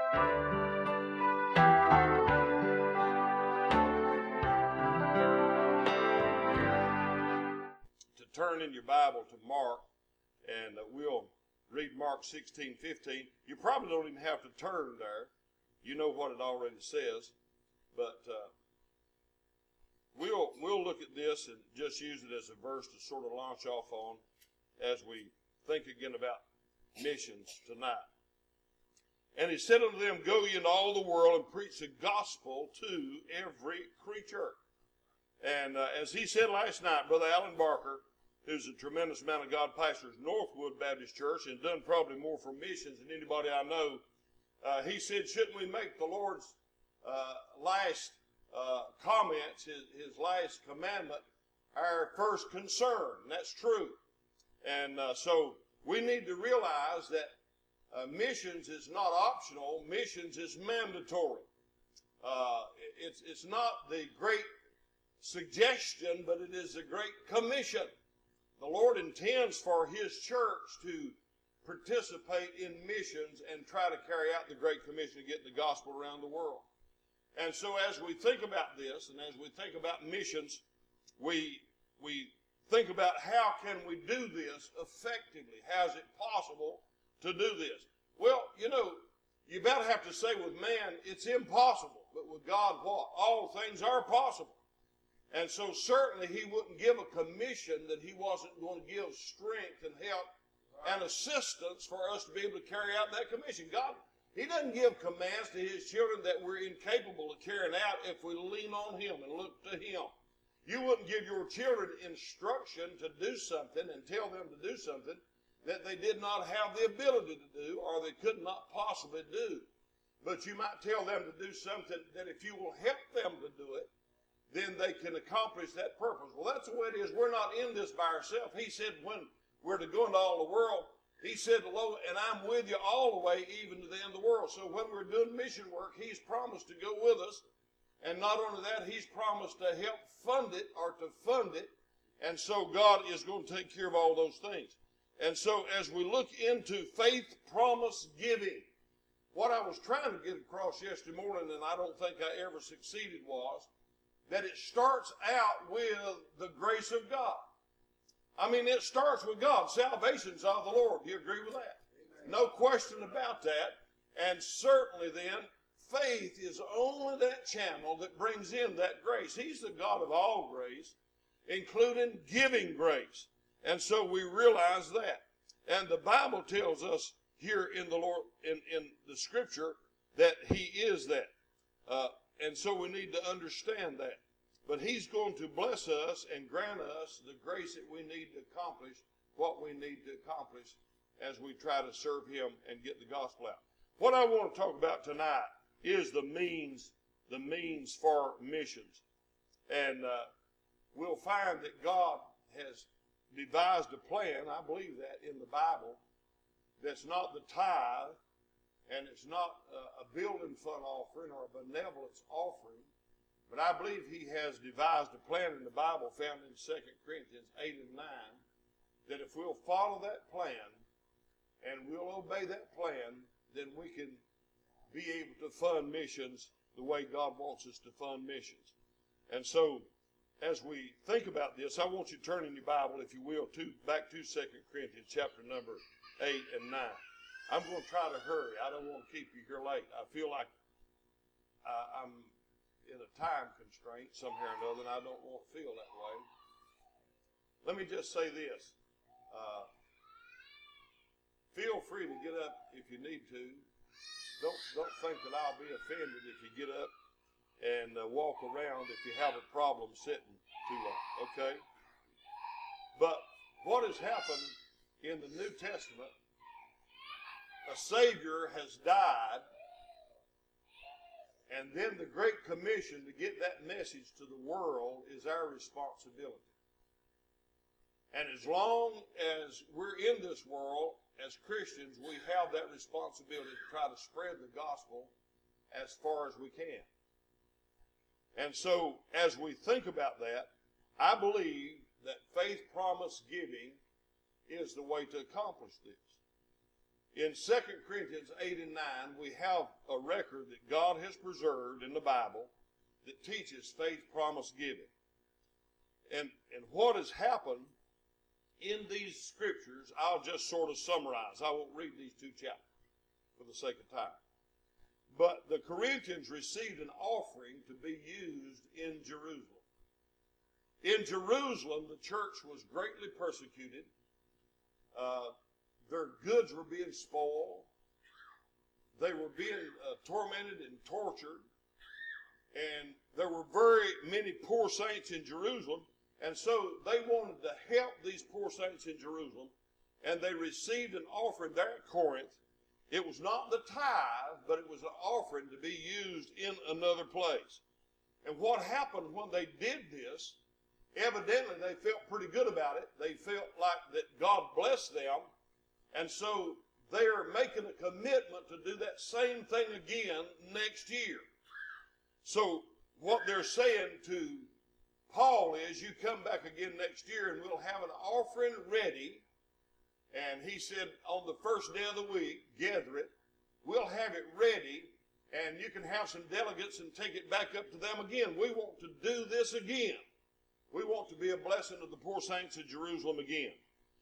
To turn in your Bible to Mark, and we'll read Mark 16:15. You probably don't even have to turn there. You know what it already says, but we'll look at this and just use it as a verse to sort of launch off on as we think again about missions tonight. And he said unto them, Go ye into all the world and preach the gospel to every creature. And as he said last night, Brother Alan Barker, who's a tremendous man of God, pastors Northwood Baptist Church and done probably more for missions than anybody I know, he said, shouldn't we make the Lord's last comments, his last commandment, our first concern? And that's true. And so we need to realize that missions is not optional. Missions is mandatory. It's not the great suggestion, but it is a great commission. The Lord intends for His church to participate in missions and try to carry out the Great Commission to get the gospel around the world. And so as we think about this, and as we think about missions, we think about how can we do this effectively? How is it possible to do this? Well, you know, you better have to say with man, it's impossible. But with God, what? All things are possible. And so certainly He wouldn't give a commission that He wasn't going to give strength and help and assistance for us to be able to carry out that commission. God, He doesn't give commands to His children that we're incapable of carrying out if we lean on Him and look to Him. You wouldn't give your children instruction to do something and tell them to do something that they did not have the ability to do or they could not possibly do. But you might tell them to do something that if you will help them to do it, then they can accomplish that purpose. Well, that's the way it is. We're not in this by ourselves. He said when we're to go into all the world, He said, and I'm with you all the way, even to the end of the world. So when we're doing mission work, He's promised to go with us. And not only that, He's promised to help fund it or to fund it. And so God is going to take care of all those things. And so as we look into faith promise giving, what I was trying to get across yesterday morning, and I don't think I ever succeeded, was that it starts out with the grace of God. I mean, it starts with God. Salvation's of the Lord. Do you agree with that? Amen. No question about that. And certainly then, faith is only that channel that brings in that grace. He's the God of all grace, including giving grace. And so we realize that. And the Bible tells us here in the Lord, in the Scripture, that He is that. And so we need to understand that. But He's going to bless us and grant us the grace that we need to accomplish what we need to accomplish as we try to serve Him and get the gospel out. What I want to talk about tonight is the means for missions. And we'll find that God has devised a plan, I believe that, in the Bible, that's not the tithe, and it's not a building fund offering or a benevolence offering, but I believe He has devised a plan in the Bible found in 2 Corinthians 8 and 9, that if we'll follow that plan and we'll obey that plan, then we can be able to fund missions the way God wants us to fund missions. And so, as we think about this, I want you to turn in your Bible, if you will, back to 2 Corinthians chapter number 8 and 9. I'm going to try to hurry. I don't want to keep you here late. I feel like I'm in a time constraint somehow or another, and I don't want to feel that way. Let me just say this. Feel free to get up if you need to. Don't think that I'll be offended if you get up and walk around if you have a problem sitting too long, okay? But what has happened in the New Testament, a Savior has died, and then the Great Commission to get that message to the world is our responsibility. And as long as we're in this world, as Christians, we have that responsibility to try to spread the gospel as far as we can. And so, as we think about that, I believe that faith promise giving is the way to accomplish this. in 2 Corinthians 8 and 9, we have a record that God has preserved in the Bible that teaches faith promise giving. And what has happened in these scriptures, I'll just sort of summarize. I won't read these 2 chapters for the sake of time. But the Corinthians received an offering to be used in Jerusalem. In Jerusalem, the church was greatly persecuted. Their goods were being spoiled. They were being tormented and tortured. And there were very many poor saints in Jerusalem. And so they wanted to help these poor saints in Jerusalem. And they received an offering there at Corinth. It was not the tithe, but it was an offering to be used in another place. And what happened when they did this, evidently they felt pretty good about it. They felt like that God blessed them. And so they are making a commitment to do that same thing again next year. So what they're saying to Paul is, you come back again next year and we'll have an offering ready. And he said, on the first day of the week, gather it. We'll have it ready, and you can have some delegates and take it back up to them again. We want to do this again. We want to be a blessing to the poor saints of Jerusalem again.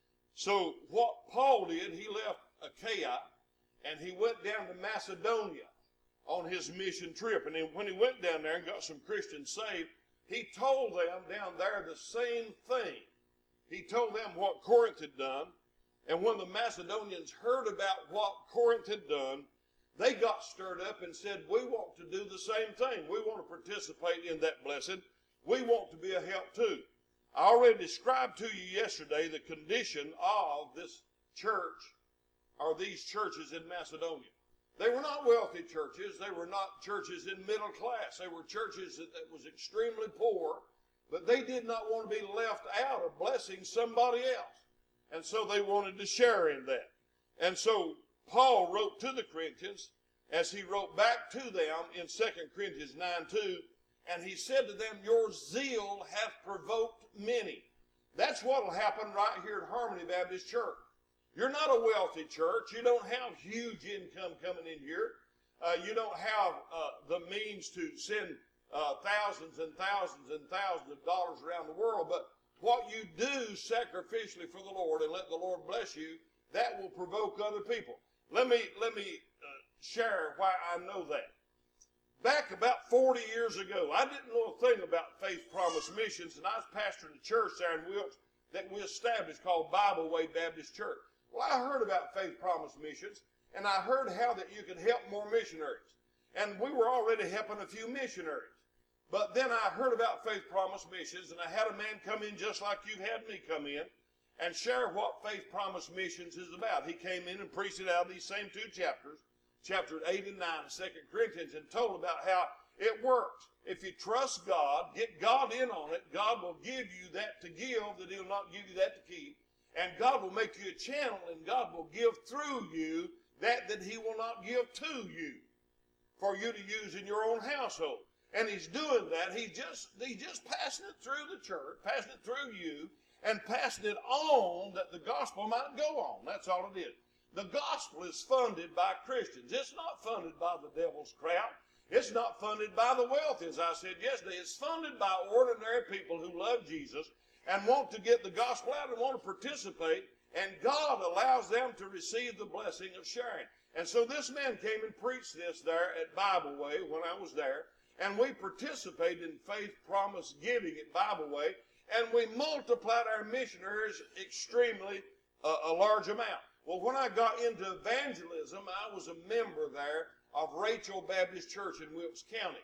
So what Paul did, he left Achaia, and he went down to Macedonia on his mission trip. And then when he went down there and got some Christians saved, he told them down there the same thing. He told them what Corinth had done. And when the Macedonians heard about what Corinth had done, they got stirred up and said, we want to do the same thing. We want to participate in that blessing. We want to be a help too. I already described to you yesterday the condition of this church, or these churches in Macedonia. They were not wealthy churches. They were not churches in middle class. They were churches that was extremely poor, but they did not want to be left out of blessing somebody else. And so they wanted to share in that. And so Paul wrote to the Corinthians, as he wrote back to them in 2 Corinthians 9:2, and he said to them, your zeal hath provoked many. That's what will happen right here at Harmony Baptist Church. You're not a wealthy church. You don't have huge income coming in here. You don't have the means to send thousands and thousands and thousands of dollars around the world, but what you do sacrificially for the Lord and let the Lord bless you, that will provoke other people. Let me share why I know that. Back about 40 years ago, I didn't know a thing about Faith Promise Missions, and I was pastoring a church there in Wilkes that we established called Bible Way Baptist Church. Well, I heard about Faith Promise Missions, and I heard how that you could help more missionaries. And we were already helping a few missionaries. But then I heard about Faith Promise Missions, and I had a man come in just like you've had me come in and share what Faith Promise Missions is about. He came in and preached it out of these same 2 chapters, chapter 8 and 9 of 2 Corinthians, and told about how it works. If you trust God, get God in on it, God will give you that to give, that he'll not give you that to keep. And God will make you a channel, and God will give through you that he will not give to you for you to use in your own household. And he's doing that. He's just passing it through the church, passing it through you, and passing it on that the gospel might go on. That's all it is. The gospel is funded by Christians. It's not funded by the devil's crowd. It's not funded by the wealthy, as I said yesterday. It's funded by ordinary people who love Jesus and want to get the gospel out and want to participate. And God allows them to receive the blessing of sharing. And so this man came and preached this there at Bible Way when I was there. And we participated in Faith Promise Giving at Bible Way, and we multiplied our missionaries extremely a large amount. Well, when I got into evangelism, I was a member there of Rachel Baptist Church in Wilkes County.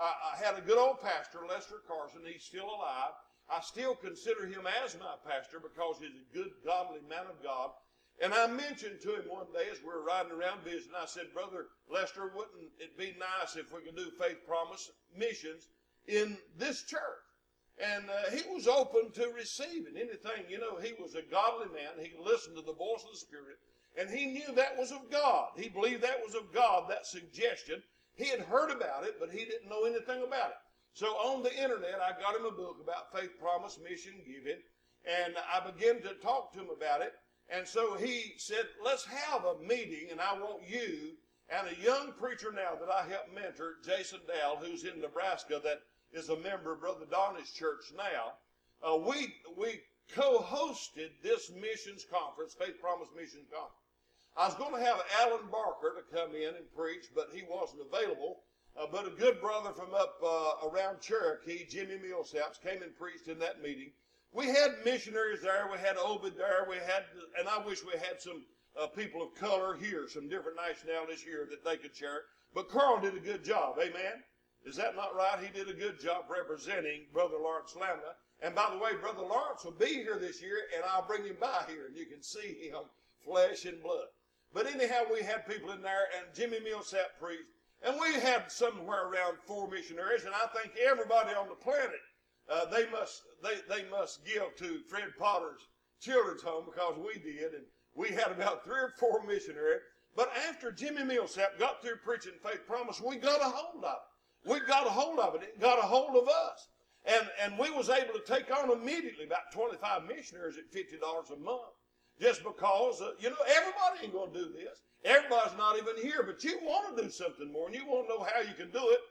I had a good old pastor, Lester Carson. He's still alive. I still consider him as my pastor because he's a good, godly man of God. And I mentioned to him one day as we were riding around visiting, I said, Brother Lester, wouldn't it be nice if we could do Faith Promise Missions in this church? And he was open to receiving anything. You know, he was a godly man. He listened to the voice of the Spirit, and he knew that was of God. He believed that was of God, that suggestion. He had heard about it, but he didn't know anything about it. So on the internet, I got him a book about Faith Promise Mission Giving, and I began to talk to him about it. And so he said, let's have a meeting, and I want you and a young preacher now that I help mentor, Jason Dowell, who's in Nebraska, that is a member of Brother Donnie's church now. We co-hosted this missions conference, Faith Promise Missions Conference. I was going to have Alan Barker to come in and preach, but he wasn't available. But a good brother from up around Cherokee, Jimmy Millsaps, came and preached in that meeting. We had missionaries there. We had Obed there. We had, and I wish we had some people of color here, some different nationalities here that they could share. But Carl did a good job. Amen. Is that not right? He did a good job representing Brother Lawrence Lambda. And by the way, Brother Lawrence will be here this year, and I'll bring him by here, and you can see him, flesh and blood. But anyhow, we had people in there, and Jimmy Millsap preached, and we had somewhere around 4 missionaries, and I think everybody on the planet, they must give to Fred Potter's children's home, because we did, and we had about 3 or 4 missionaries. But after Jimmy Millsap got through preaching Faith Promise, we got a hold of it. We got a hold of it. It got a hold of us. And we was able to take on immediately about 25 missionaries at $50 a month. Just because, everybody ain't going to do this. Everybody's not even here, but you want to do something more, and you want to know how you can do it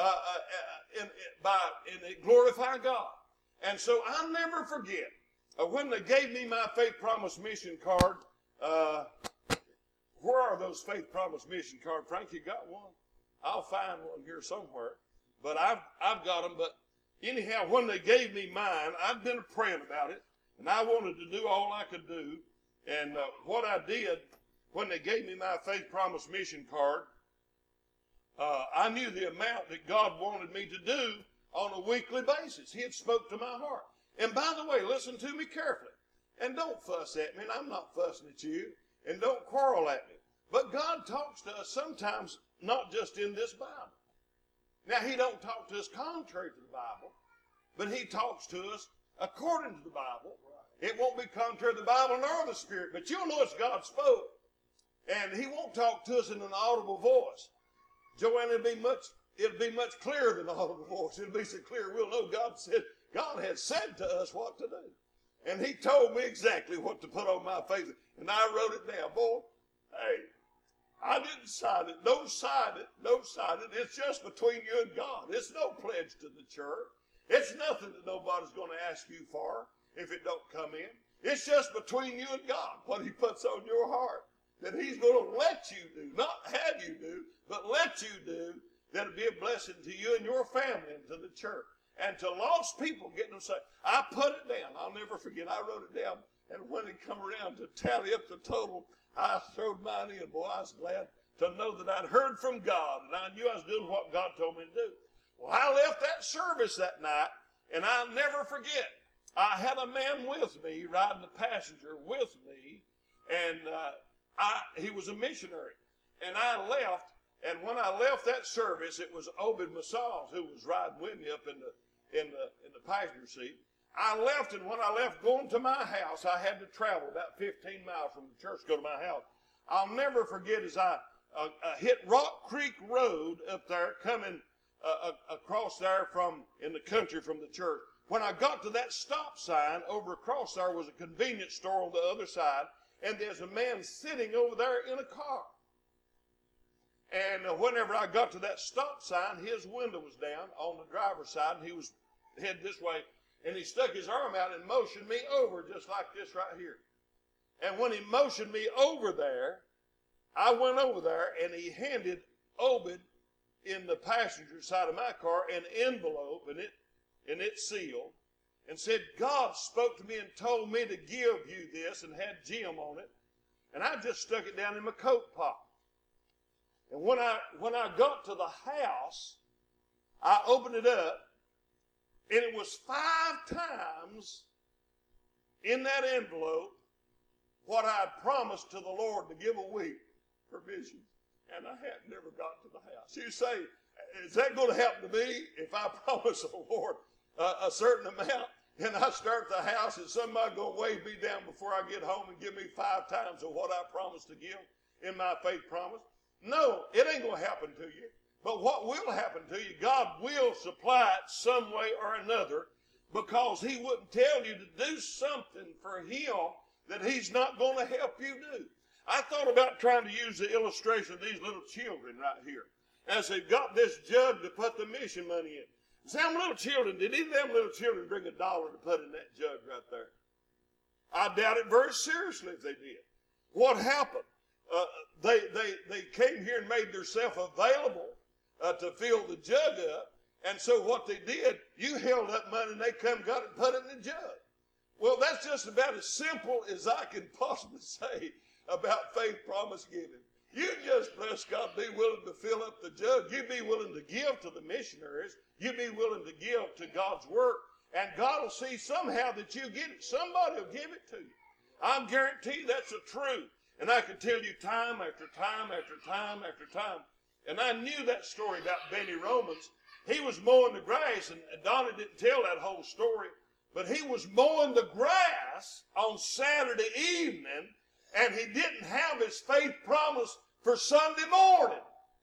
and glorify God. And so I'll never forget when they gave me my Faith Promise mission card. Where are those Faith Promise mission cards? Frank, you got one? I'll find one here somewhere. But I've got them. But anyhow, when they gave me mine, I'd been praying about it, and I wanted to do all I could do. And what I did when they gave me my Faith Promise mission card, I knew the amount that God wanted me to do on a weekly basis. He had spoke to my heart. And by the way, listen to me carefully. And don't fuss at me, and I'm not fussing at you. And don't quarrel at me. But God talks to us sometimes not just in this Bible. Now, he don't talk to us contrary to the Bible, but he talks to us according to the Bible. It won't be contrary to the Bible nor the Spirit, but you'll know it's God spoke. And he won't talk to us in an audible voice. Joanne, it'll be much clearer than an audible voice. It'll be so clear we'll know God has said to us what to do. And he told me exactly what to put on my face. And I wrote it down. Boy, hey, I didn't sign it. Don't sign it. Don't sign it. It's just between you and God. It's no pledge to the church. It's nothing that nobody's going to ask you for if it don't come in. It's just between you and God, what he puts on your heart, that he's going to let you do, not have you do, but let you do, that'll be a blessing to you and your family and to the church. And to lost people getting them saved. I put it down. I'll never forget. I wrote it down. And when it come around to tally up the total, I throwed mine in. Boy, I was glad to know that I'd heard from God. And I knew I was doing what God told me to do. Well, I left that service that night, and I'll never forget. I had a man with me, riding the passenger with me, and he was a missionary. And I left, and when I left that service, it was Obed Massals who was riding with me up in the passenger seat. I left, and when I left going to my house, I had to travel about 15 miles from the church to go to my house. I'll never forget as I hit Rock Creek Road up there, coming across there in the country from the church. When I got to that stop sign, over across there was a convenience store on the other side, and there's a man sitting over there in a car. And whenever I got to that stop sign, his window was down on the driver's side, and he was headed this way. And he stuck his arm out and motioned me over just like this right here. And when he motioned me over there, I went over there, and he handed Obed in the passenger side of my car an envelope, and it sealed, and said, God spoke to me and told me to give you this, and had Jim on it. And I just stuck it down in my coat pocket. And when I got to the house, I opened it up, and it was 5 times in that envelope what I had promised to the Lord to give a week for missions. And I had never got to the house. You say, is that going to happen to me if I promise the Lord a certain amount, and I start the house, and somebody going to weigh me down before I get home and give me 5 times of what I promised to give in my faith promise? No, it ain't going to happen to you. But what will happen to you, God will supply it some way or another, because he wouldn't tell you to do something for him that he's not going to help you do. I thought about trying to use the illustration of these little children right here as they've got this jug to put the mission money in. Some little children, did any of them little children bring $1 to put in that jug right there? I doubt it very seriously if they did. What happened? They came here and made themselves available to fill the jug up. And so what they did, you held up money and they come got it and put it in the jug. Well, that's just about as simple as I can possibly say about faith promise giving. You just, bless God, be willing to fill up the jug. You be willing to give to the missionaries. You be willing to give to God's work. And God will see somehow that you get it. Somebody will give it to you. I'm guaranteed that's the truth. And I can tell you time after time after time after time. And I knew that story about Benny Romans. He was mowing the grass, and Donna didn't tell that whole story. But he was mowing the grass on Saturday evening, and he didn't have his faith promise for Sunday morning.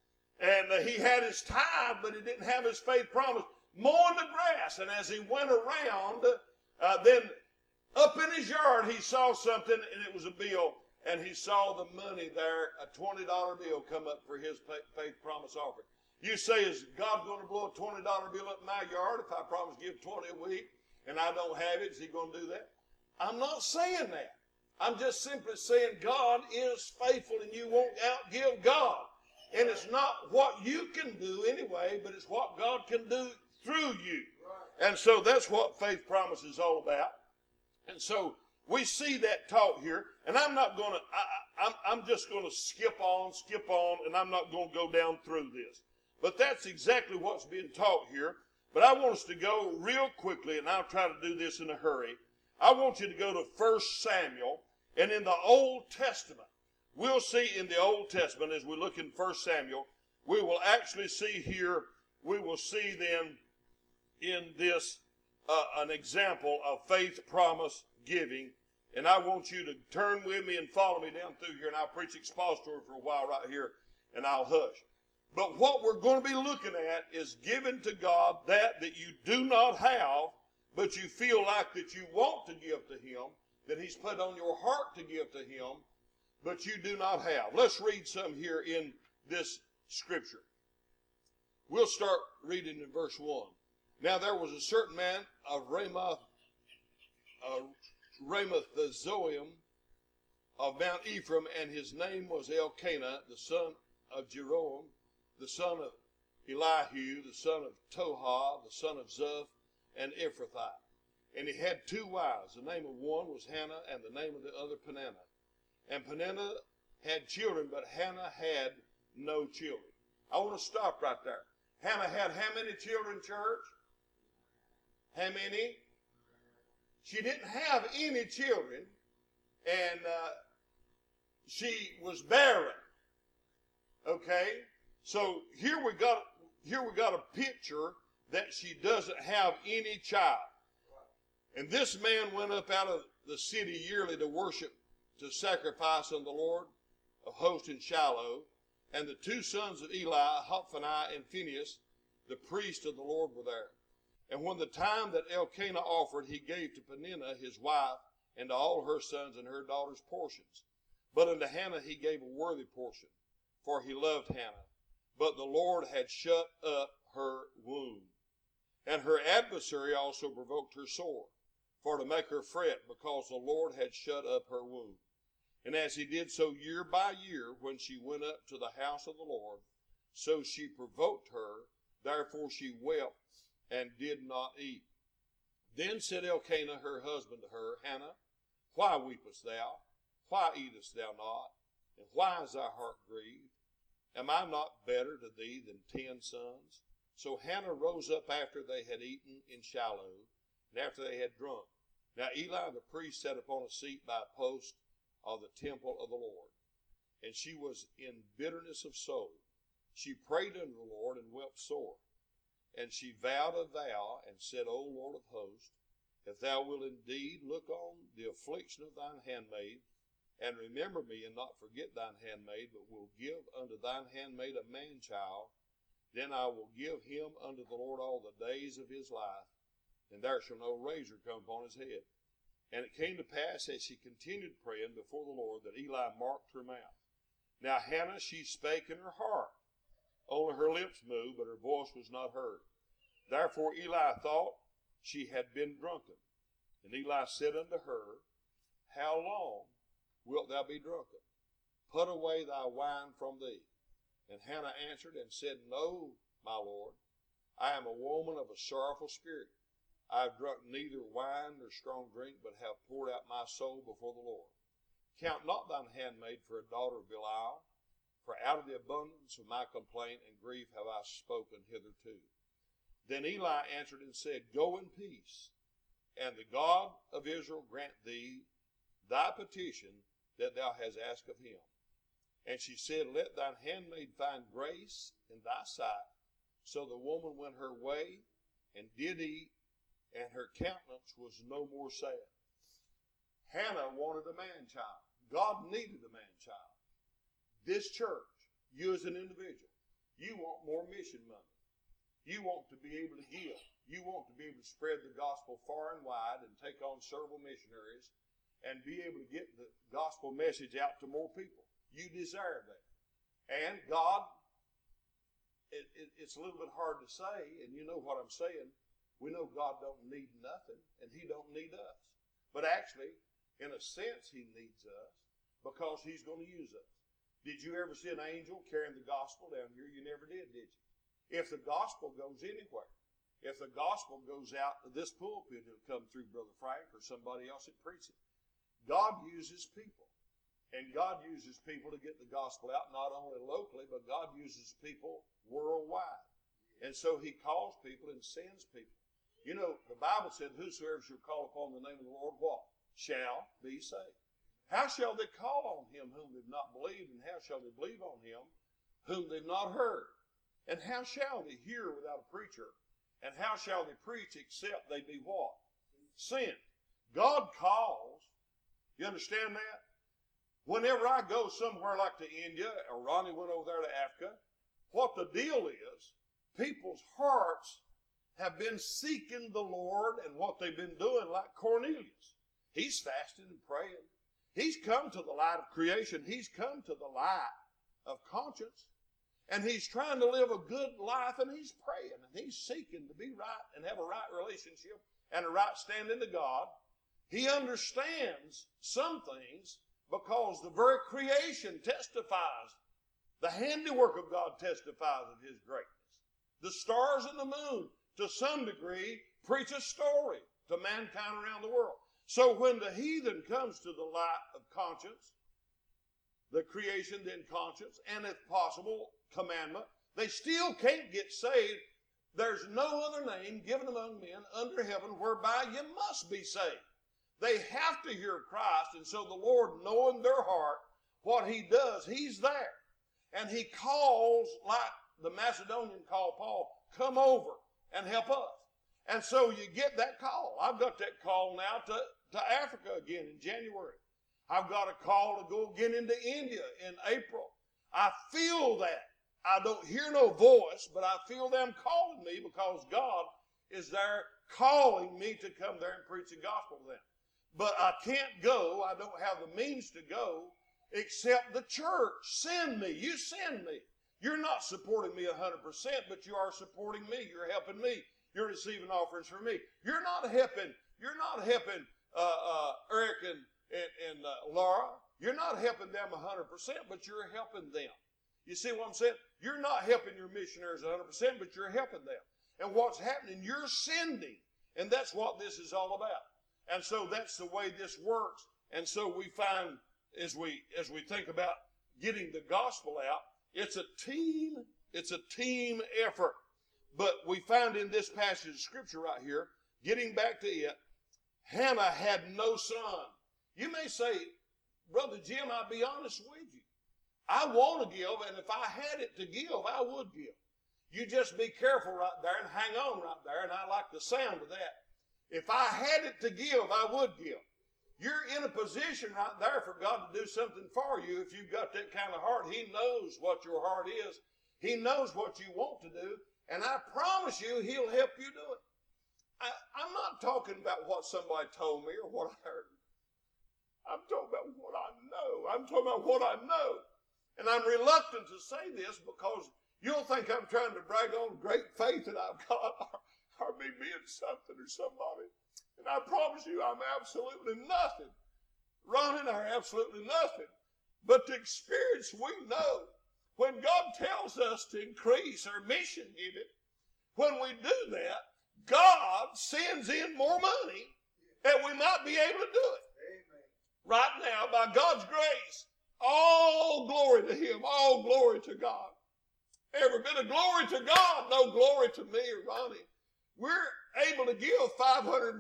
And he had his tithe, but he didn't have his faith promise. Mowing the grass, and as he went around, then up in his yard, he saw something, and it was a bill, and he saw the money there, a $20 bill come up for his faith promise offering. You say, is God going to blow a $20 bill up in my yard if I promise to give 20 a week, and I don't have it? Is he going to do that? I'm not saying that. I'm just simply saying God is faithful, and you won't outgive God. And it's not what you can do anyway, but it's what God can do through you. And so that's what faith promise is all about. And so we see that taught here. And I'm not going to, I'm just going to skip on, and I'm not going to go down through this. But that's exactly what's being taught here. But I want us to go real quickly, and I'll try to do this in a hurry. I want you to go to 1 Samuel. And in the Old Testament, we'll see in the Old Testament, as we look in 1 Samuel, we will actually see here, we will see then in this an example of faith promise giving. And I want you to turn with me and follow me down through here, and I'll preach expository for a while right here, and I'll hush. But what we're going to be looking at is giving to God that you do not have, but you feel like that you want to give to Him, that He's put on your heart to give to Him, but you do not have. Let's read some here in this scripture. We'll start reading in verse 1. Now there was a certain man of Ramathazoim of Mount Ephraim, and his name was Elkanah, the son of Jeroham, the son of Elihu, the son of Toha, the son of Zuph, and Ephrathite. And he had 2 wives. The name of one was Hannah, and the name of the other Peninnah. And Peninnah had children, but Hannah had no children. I want to stop right there. Hannah had how many children, church? How many? She didn't have any children, and she was barren. Okay? So here we got a picture that she doesn't have any child. And this man went up out of the city yearly to worship, to sacrifice unto the Lord of hosts in Shiloh. And the 2 sons of Eli, Hophni and Phinehas, the priest of the Lord, were there. And when the time that Elkanah offered, he gave to Peninnah his wife, and to all her sons and her daughters portions. But unto Hannah he gave a worthy portion, for he loved Hannah. But the Lord had shut up her womb. And her adversary also provoked her sore, for to make her fret, because the Lord had shut up her womb. And as he did so year by year, when she went up to the house of the Lord, so she provoked her, therefore she wept and did not eat. Then said Elkanah her husband to her, Hannah, why weepest thou? Why eatest thou not? And why is thy heart grieved? Am I not better to thee than 10 sons? So Hannah rose up after they had eaten in Shiloh, and after they had drunk. Now Eli the priest sat upon a seat by a post of the temple of the Lord, and she was in bitterness of soul. She prayed unto the Lord and wept sore. And she vowed a vow and said, O Lord of hosts, if thou wilt indeed look on the affliction of thine handmaid, and remember me and not forget thine handmaid, but will give unto thine handmaid a man-child, then I will give him unto the Lord all the days of his life, and there shall no razor come upon his head. And it came to pass as she continued praying before the Lord that Eli marked her mouth. Now Hannah, she spake in her heart. Only her lips moved, but her voice was not heard. Therefore Eli thought she had been drunken. And Eli said unto her, How long wilt thou be drunken? Put away thy wine from thee. And Hannah answered and said, No, my Lord, I am a woman of a sorrowful spirit. I have drunk neither wine nor strong drink, but have poured out my soul before the Lord. Count not thine handmaid for a daughter of Belial, for out of the abundance of my complaint and grief have I spoken hitherto. Then Eli answered and said, Go in peace, and the God of Israel grant thee thy petition that thou hast asked of him. And she said, Let thine handmaid find grace in thy sight. So the woman went her way and did eat, and her countenance was no more sad. Hannah wanted a man-child. God needed a man-child. This church, you as an individual, you want more mission money. You want to be able to give. You want to be able to spread the gospel far and wide and take on several missionaries and be able to get the gospel message out to more people. You desire that. And God, it's a little bit hard to say, and you know what I'm saying. We know God don't need nothing, and he don't need us. But actually, in a sense, he needs us because he's going to use us. Did you ever see an angel carrying the gospel down here? You never did you? If the gospel goes anywhere, if the gospel goes out to this pulpit, it'll come through Brother Frank or somebody else that preaches it. God uses people. And God uses people to get the gospel out, not only locally, but God uses people worldwide. And so he calls people and sends people. You know, the Bible said, Whosoever shall call upon the name of the Lord, what? Shall be saved. How shall they call on him whom they've not believed? And how shall they believe on him whom they've not heard? And how shall they hear without a preacher? And how shall they preach except they be what? Sent. God calls. You understand that? Whenever I go somewhere like to India, or Ronnie went over there to Africa, what the deal is, people's hearts have been seeking the Lord, and what they've been doing, like Cornelius. He's fasting and praying. He's come to the light of creation. He's come to the light of conscience. And he's trying to live a good life, and he's praying, and he's seeking to be right and have a right relationship and a right standing to God. He understands some things because the very creation testifies. The handiwork of God testifies of his greatness. The stars and the moon, to some degree, preach a story to mankind around the world. So when the heathen comes to the light of conscience, the creation, then conscience, and if possible, commandment, they still can't get saved. There's no other name given among men under heaven whereby you must be saved. They have to hear Christ, and so the Lord, knowing their heart, what he does, he's there. And he calls, like the Macedonian called Paul, come over and help us. And so you get that call. I've got that call now to Africa again in January. I've got a call to go again into India in April. I feel that. I don't hear no voice, but I feel them calling me because God is there calling me to come there and preach the gospel to them. But I can't go. I don't have the means to go except the church. Send me. You send me. You're not supporting me 100%, but you are supporting me. You're helping me. You're receiving offerings from me. You're not helping Eric and Laura. You're not helping them 100%, but you're helping them. You see what I'm saying? You're not helping your missionaries 100%, but you're helping them. And what's happening, you're sending. And that's what this is all about. And so that's the way this works. And so we find, as we think about getting the gospel out, it's a team effort. But we find in this passage of scripture right here, getting back to it, Hannah had no son. You may say, Brother Jim, I'll be honest with you. I want to give, and if I had it to give, I would give. You just be careful right there and hang on right there, and I like the sound of that. If I had it to give, I would give. You're in a position right there for God to do something for you if you've got that kind of heart. He knows what your heart is. He knows what you want to do, and I promise you He'll help you do it. I'm not talking about what somebody told me or what I heard. I'm talking about what I know. I'm talking about what I know. And I'm reluctant to say this because you'll think I'm trying to brag on great faith that I've got or me being something or somebody. And I promise you I'm absolutely nothing. Ron and I are absolutely nothing. But the experience we know, when God tells us to increase our mission unit, when we do that, God sends in more money that we might be able to do it. Amen. Right now, by God's grace, all glory to Him, all glory to God. Every bit of glory to God, no glory to me or Ronnie. We're able to give $550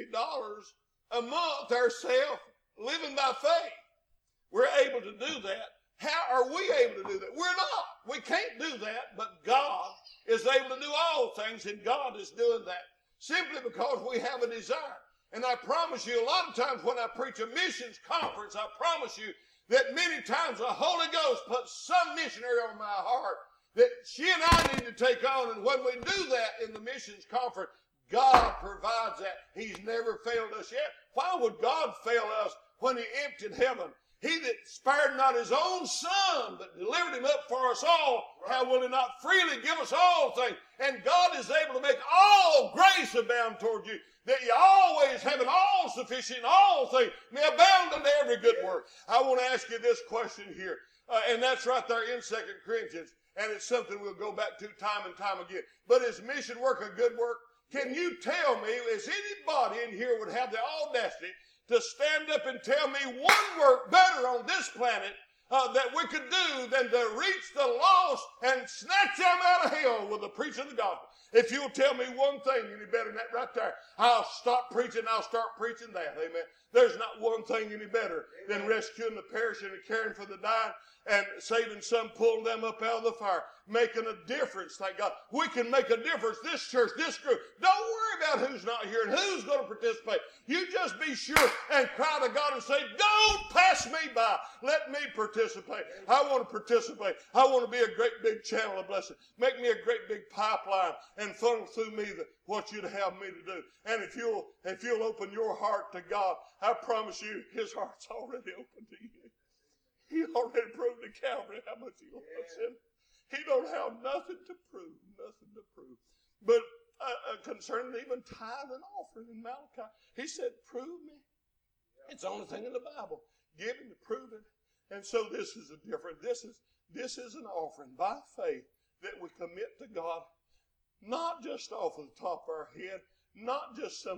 a month ourselves, living by faith. We're able to do that. How are we able to do that? We're not. We can't do that, but God is able to do all things, and God is doing that simply because we have a desire. And I promise you, a lot of times when I preach a missions conference, I promise you that many times the Holy Ghost puts some missionary on my heart that she and I need to take on. And when we do that in the missions conference, God provides that. He's never failed us yet. Why would God fail us when He emptied heaven? He that spared not His own Son, but delivered Him up for us all, how will He not freely give us all things? And God is able to make all grace abound toward you, that you always having all sufficient in all things may abound unto every good work. I want to ask you this question here, and that's right there in 2 Corinthians, and it's something we'll go back to time and time again. But is mission work a good work? Can you tell me, is anybody in here would have the audacity to stand up and tell me one work better on this planet that we could do than to reach the lost and snatch them out of hell with the preaching of the gospel? If you'll tell me one thing any better than that right there, I'll stop preaching, I'll start preaching that. Amen. There's not one thing any better than rescuing the perishing and caring for the dying and saving some, pulling them up out of the fire, making a difference. Thank God. We can make a difference. This church, this group. Don't worry about who's not here and who's going to participate. You just be sure and cry to God and say, don't pass me by. Let me participate. I want to participate. I want to be a great big channel of blessing. Make me a great big pipeline and funnel through me what you'd have me to do. And if you'll open your heart to God, I promise you, His heart's already open to you. He already proved to Calvary how much He loves Him. He don't have nothing to prove, nothing to prove. But concerning even tithe and offering in Malachi, He said, prove me. It's the only thing in the Bible. Give Him to prove it. And so this is a different, this is an offering by faith that we commit to God, not just off of the top of our head, not just some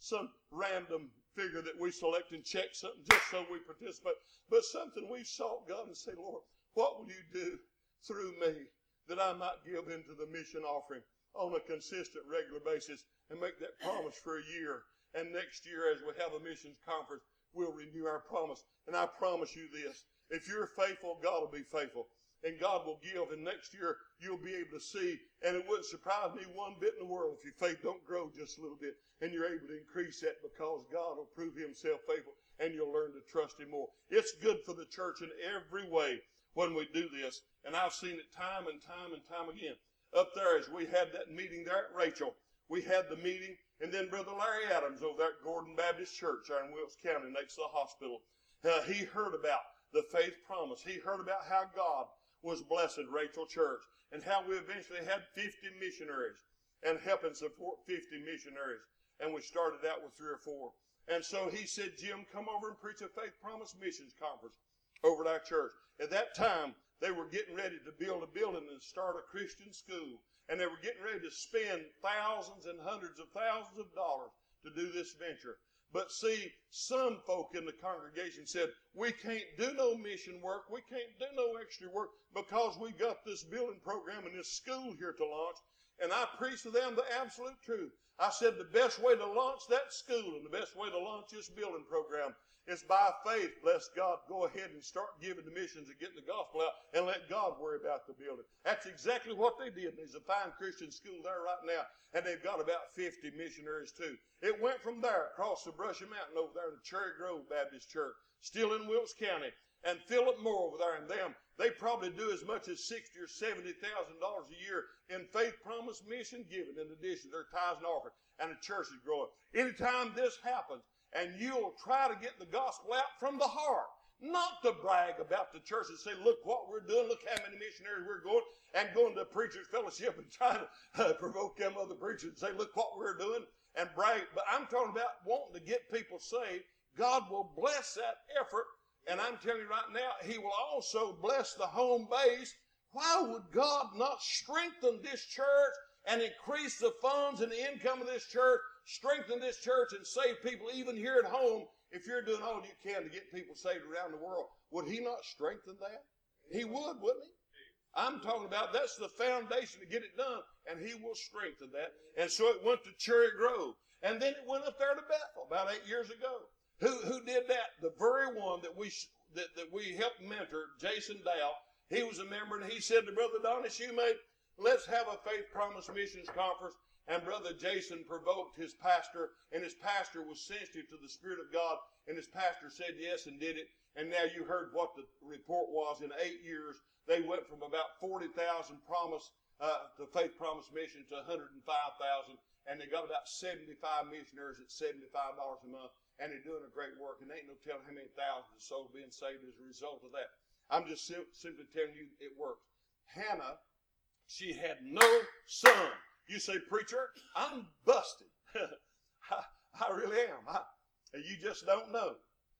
random figure that we select and check something just so we participate, but something we've sought God and say, Lord, what will you do through me that I might give into the mission offering on a consistent, regular basis and make that promise for a year? And next year, as we have a missions conference, we'll renew our promise. And I promise you this, if you're faithful, God will be faithful. And God will give, and next year you'll be able to see, and it wouldn't surprise me one bit in the world if your faith don't grow just a little bit, and you're able to increase that because God will prove Himself faithful, and you'll learn to trust Him more. It's good for the church in every way when we do this, and I've seen it time and time and time again. Up there, as we had that meeting there at Rachel, we had the meeting, and then Brother Larry Adams over there at Gordon Baptist Church there in Wilkes County next to the hospital, he heard about the faith promise. He heard about how God was blessed Rachel Church and how we eventually had 50 missionaries and helping support 50 missionaries. And we started out with 3 or 4. And so he said, Jim, come over and preach a Faith Promise Missions Conference over at our church. At that time, they were getting ready to build a building and start a Christian school. And they were getting ready to spend thousands and hundreds of thousands of dollars to do this venture. But see, some folk in the congregation said, we can't do no mission work, we can't do no extra work because we got this building program and this school here to launch. And I preached to them the absolute truth. I said the best way to launch that school and the best way to launch this building program is by faith. Bless God, go ahead and start giving the missions and getting the gospel out and let God worry about the building. That's exactly what they did. There's a fine Christian school there right now, and they've got about 50 missionaries too. It went from there across the Brushy Mountain over there to Cherry Grove Baptist Church, still in Wilkes County. and Philip Moore over there and them, they probably do as much as $60,000 or $70,000 a year in Faith Promise mission giving in addition to their tithes and offerings, and the church is growing. Anytime this happens, and you'll try to get the gospel out from the heart, not to brag about the church and say, look what we're doing, look how many missionaries we're going, and going to preachers' fellowship and trying to provoke them other preachers and say, look what we're doing, and brag. But I'm talking about wanting to get people saved. God will bless that effort, and I'm telling you right now, He will also bless the home base. Why would God not strengthen this church and increase the funds and the income of this church, strengthen this church and save people even here at home? If you're doing all you can to get people saved around the world, would He not strengthen that? He would, wouldn't He? I'm talking about that's the foundation to get it done, and He will strengthen that. And so it went to Cherry Grove, and then it went up there to Bethel about 8 years ago. Who did that? The very one that we helped mentor, Jason Dow. He was a member, and he said to Brother Donnie Shoemate, let's have a Faith Promise Missions Conference. And Brother Jason provoked his pastor, and his pastor was sensitive to the Spirit of God, and his pastor said yes and did it. And now you heard what the report was. In 8 years, they went from about 40,000 to Faith Promise Mission to 105,000, and they got about 75 missionaries at $75 a month, and they're doing a great work, and ain't no telling how many thousands of souls being saved as a result of that. I'm just simply telling you it works. Hannah, she had no son. You say, preacher, I'm busted. I really am. You just don't know.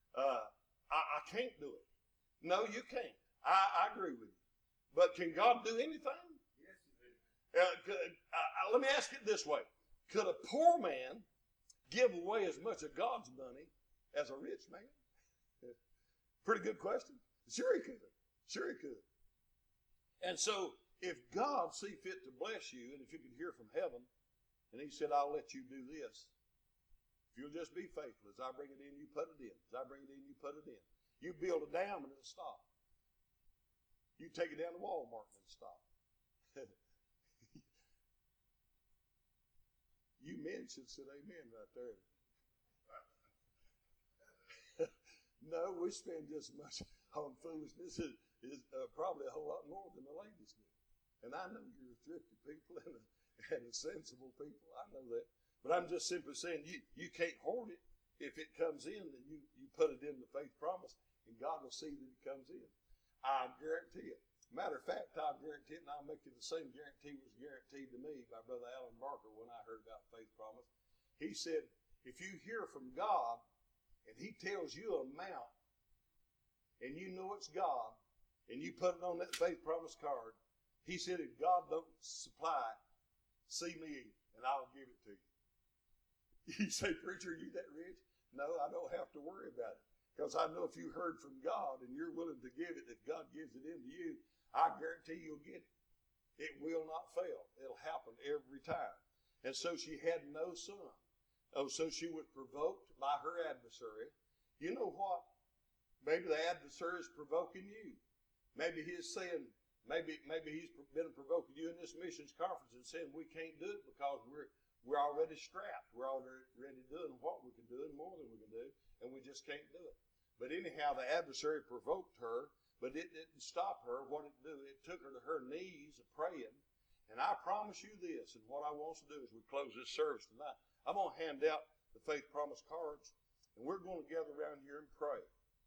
I can't do it. No, you can't. I agree with you. But can God do anything? Yes, He can. Let me ask it this way. Could a poor man give away as much of God's money as a rich man? Pretty good question. Sure he could. Sure he could. And so, if God see fit to bless you, and if you can hear from heaven, and He said, I'll let you do this. If you'll just be faithful, as I bring it in, you put it in. As I bring it in, you put it in. You build a dam and it'll stop. You take it down to Walmart and it'll stop. You men should say amen right there. No, we spend just as much on foolishness is probably a whole lot more than the ladies do. And I know you're thrifty people and a sensible people. I know that. But I'm just simply saying you can't hoard it. If it comes in, then you put it in the Faith Promise, and God will see that it comes in. I guarantee it. Matter of fact, I'll guarantee it, and I'll make you the same guarantee was guaranteed to me by Brother Alan Barker when I heard about Faith Promise. He said, if you hear from God, and He tells you an amount, and you know it's God, and you put it on that Faith Promise card, He said, if God don't supply, see me, and I'll give it to you. You say, preacher, are you that rich? No, I don't have to worry about it. Because I know if you heard from God and you're willing to give it, if God gives it into you, I guarantee you'll get it. It will not fail. It'll happen every time. And so she had no son. Oh, so she was provoked by her adversary. You know what? Maybe the adversary is provoking you. Maybe he's saying, maybe he's been provoking you in this missions conference and saying we can't do it because we're already strapped. We're already doing what we can do and more than we can do, and we just can't do it. But anyhow, the adversary provoked her, but it didn't stop her. What it did, it took her to her knees praying. And I promise you this, and what I want to do as we close this service tonight, I'm going to hand out the Faith Promise cards, and we're going to gather around here and pray.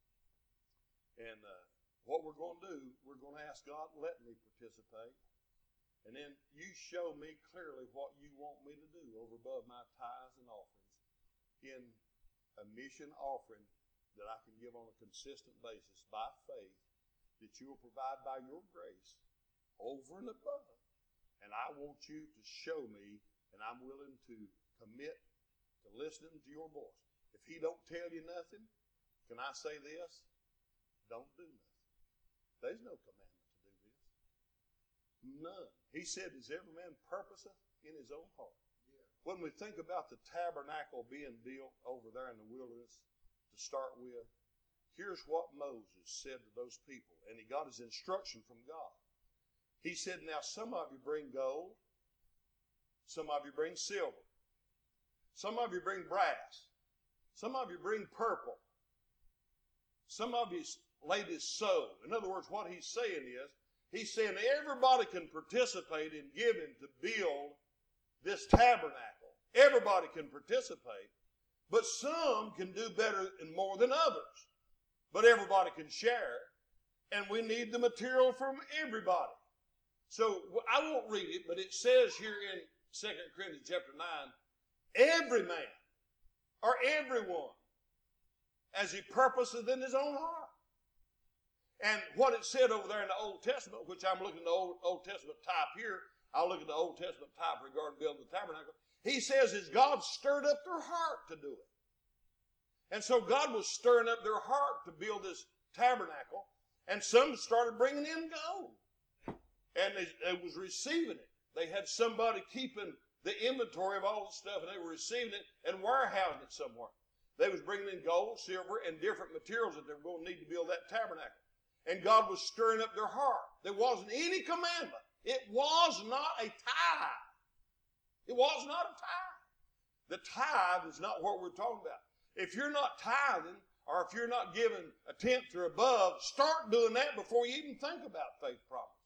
And what we're going to do, we're going to ask God, let me participate. And then you show me clearly what you want me to do over above my tithes and offerings in a mission offering that I can give on a consistent basis by faith that you will provide by your grace over and above. And I want you to show me, and I'm willing to commit to listening to your voice. If He don't tell you nothing, can I say this? Don't do nothing. There's no commandment to do this. None. He said, as every man purposeth in his own heart. Yeah. When we think about the tabernacle being built over there in the wilderness to start with, here's what Moses said to those people. And he got his instruction from God. He said, now some of you bring gold. Some of you bring silver. Some of you bring brass. Some of you bring purple. Some of you laid his soul. In other words, what he's saying is, he's saying everybody can participate in giving to build this tabernacle. Everybody can participate, but some can do better and more than others. But everybody can share, and we need the material from everybody. So I won't read it, but it says here in 2 Corinthians chapter 9, every man or everyone as he purposes in his own heart. And what it said over there in the Old Testament, which I'm looking at the Old Testament type here, I'll look at the Old Testament type regarding building the tabernacle. He says, is God stirred up their heart to do it. And so God was stirring up their heart to build this tabernacle, and some started bringing in gold. And they was receiving it. They had somebody keeping the inventory of all the stuff, and they were receiving it and warehousing it somewhere. They was bringing in gold, silver, and different materials that they were going to need to build that tabernacle. And God was stirring up their heart. There wasn't any commandment. It was not a tithe. It was not a tithe. The tithe is not what we're talking about. If you're not tithing, or if you're not giving a tenth or above, start doing that before you even think about faith promise.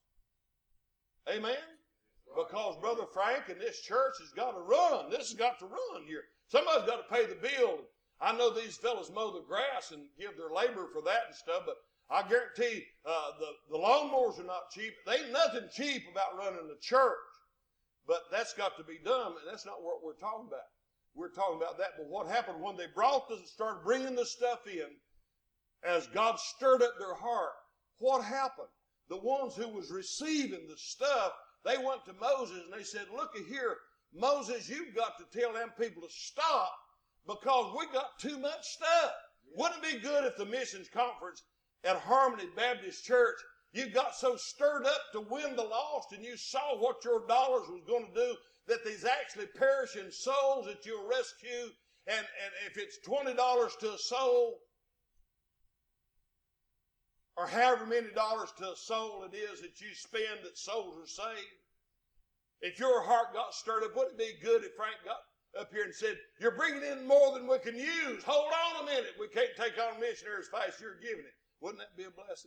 Amen? Because Brother Frank and this church has got to run. This has got to run here. Somebody's got to pay the bill. I know these fellas mow the grass and give their labor for that and stuff, but I guarantee the lawnmowers are not cheap. There ain't nothing cheap about running a church. But that's got to be done, and that's not what we're talking about. We're talking about that. But what happened when they brought this and started bringing the stuff in, as God stirred up their heart, what happened? The ones who was receiving the stuff, they went to Moses and they said, look here, Moses, you've got to tell them people to stop because we got too much stuff. Wouldn't it be good if the missions conference at Harmony Baptist Church, you got so stirred up to win the lost and you saw what your dollars was going to do, that these actually perishing souls that you'll rescue, and if it's $20 to a soul, or however many dollars to a soul it is that you spend that souls are saved, if your heart got stirred up, wouldn't it be good if Frank got up here and said, you're bringing in more than we can use. Hold on a minute. We can't take on missionaries as fast as you're giving it. Wouldn't that be a blessing?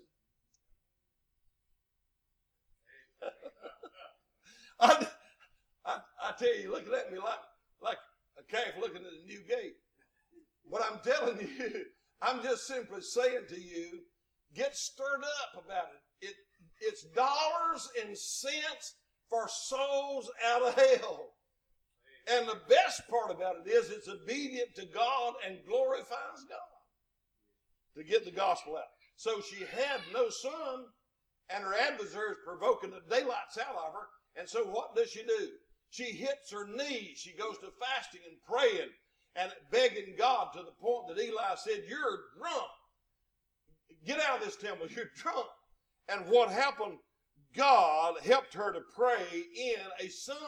I tell you, looking at me like a calf looking at a new gate. But I'm telling you, I'm just simply saying to you, get stirred up about it. It's dollars and cents for souls out of hell. And the best part about it is it's obedient to God and glorifies God to get the gospel out. So she had no son, and her adversaries provoking the daylights out of her. And so what does she do? She hits her knees. She goes to fasting and praying and begging God to the point that Eli said, you're drunk. Get out of this temple. You're drunk. And what happened? God helped her to pray in a son.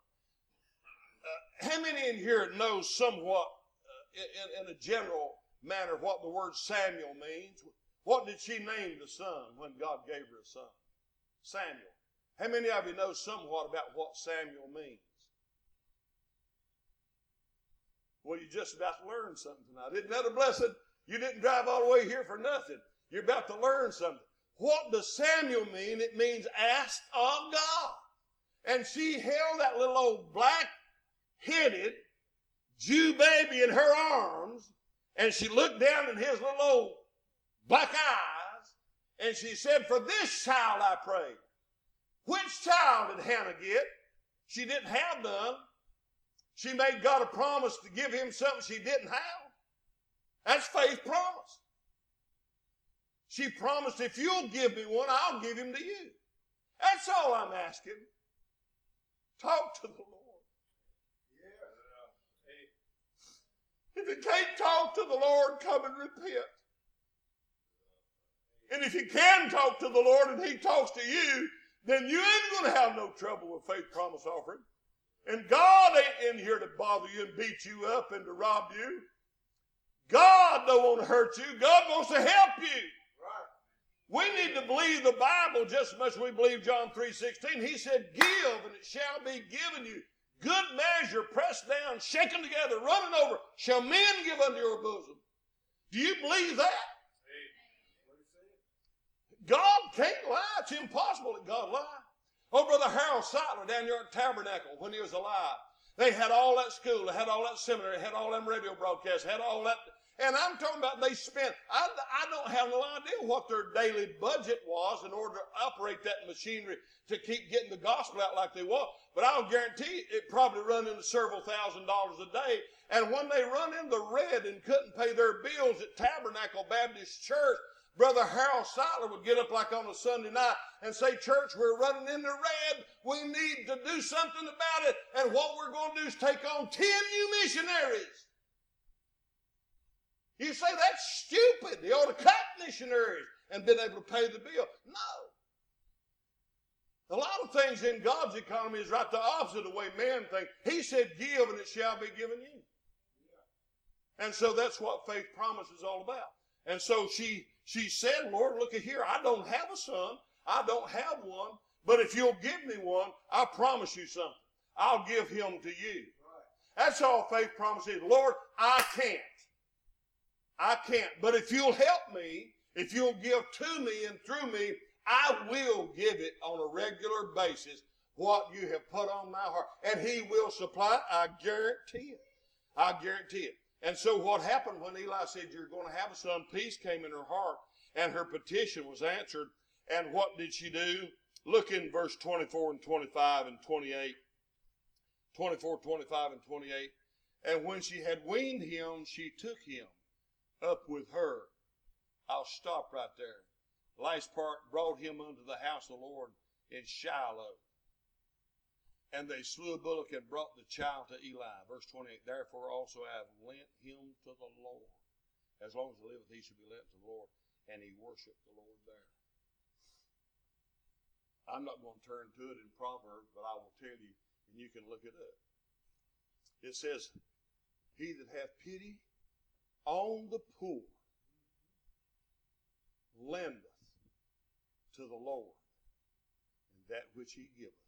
How many in here know somewhat in a general manner what the word Samuel means? What did she name the son when God gave her a son? Samuel. How many of you know somewhat about what Samuel means? Well, you're just about to learn something tonight. Isn't that a blessing? You didn't drive all the way here for nothing. You're about to learn something. What does Samuel mean? It means asked of God. And she held that little old black-headed Jew baby in her arms, and she looked down in his little old black eyes, and she said, for this child I prayed. Which child did Hannah get? She didn't have none. She made God a promise to give him something she didn't have. That's faith promise. She promised, if you'll give me one, I'll give him to you. That's all I'm asking. Talk to the Lord. If you can't talk to the Lord, come and repent. And if you can talk to the Lord and he talks to you, then you ain't going to have no trouble with faith promise offering. And God ain't in here to bother you and beat you up and to rob you. God don't want to hurt you. God wants to help you. We need to believe the Bible just as much as we believe John 3:16. He said, give and it shall be given you. Good measure, pressed down, shaken together, running over, shall men give unto your bosom. Do you believe that? God can't lie. It's impossible that God lie. Oh, Brother Harold Seitler down there at Tabernacle when he was alive. They had all that school, they had all that seminary, had all them radio broadcasts, had all that. And I'm talking about they spent, I don't have no idea what their daily budget was in order to operate that machinery to keep getting the gospel out like they want. But I'll guarantee it probably run into several $1,000s a day. And when they run into red and couldn't pay their bills at Tabernacle Baptist Church, Brother Harold Seitler would get up like on a Sunday night and say, church, we're running into red. We need to do something about it. And what we're going to do is take on 10 new missionaries. You say that's stupid. They ought to cut missionaries and been able to pay the bill. No. A lot of things in God's economy is right the opposite of the way men think. He said, give and it shall be given you. And so that's what faith promise is all about. And so she said, Lord, look at here. I don't have a son. I don't have one. But if you'll give me one, I promise you something. I'll give him to you. Right. That's all faith promise is. Lord, I can't. But if you'll help me, if you'll give to me and through me, I will give it on a regular basis what you have put on my heart. And he will supply it. I guarantee it. I guarantee it. And so what happened when Eli said, you're going to have a son, peace came in her heart, and her petition was answered. And what did she do? Look in verse 24 and 25 and 28. 24, 25, and 28. And when she had weaned him, she took him up with her. I'll stop right there. Last part, brought him unto the house of the Lord in Shiloh. And they slew a bullock and brought the child to Eli. Verse 28, therefore also I have lent him to the Lord. As long as he liveth, he should be lent to the Lord. And he worshiped the Lord there. I'm not going to turn to it in Proverbs, but I will tell you, and you can look it up. It says, he that hath pity on the poor lendeth to the Lord, and that which he giveth